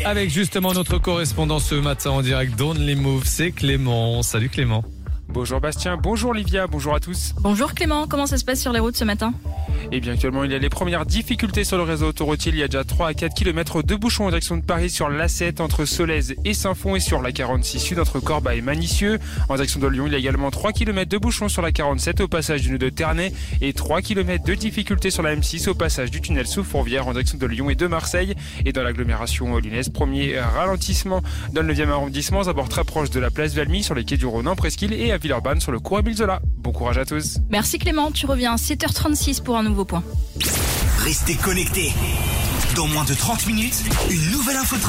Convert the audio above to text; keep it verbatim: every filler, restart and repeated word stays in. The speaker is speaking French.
avec justement notre correspondant ce matin en direct d'Only Move, c'est Clément. Salut Clément. Bonjour Bastien, bonjour Livia, bonjour à tous. Bonjour Clément, comment ça se passe sur les routes ce matin ? Eh bien actuellement il y a les premières difficultés sur le réseau autoroutier. Il y a déjà trois à quatre kilomètres de bouchons en direction de Paris sur l'A sept entre Solèze et Saint-Fond et sur la quarante-six sud entre Corba et Manicieux. En direction de Lyon il y a également trois kilomètres de bouchons sur la quarante-sept au passage du nœud de Ternay et trois kilomètres de difficultés sur la M six au passage du tunnel sous Fourvière en direction de Lyon et de Marseille. Et dans l'agglomération lyonnaise, premier ralentissement dans le neuvième arrondissement, à bord très proche de la place Valmy sur les quais du Rhône en Presqu'île et à Villeurbanne sur le cours Émile Zola. Bon courage à tous. Merci Clément, tu reviens à sept heures trente-six pour un nouveau point. Restez connectés. Dans moins de trente minutes, une nouvelle info.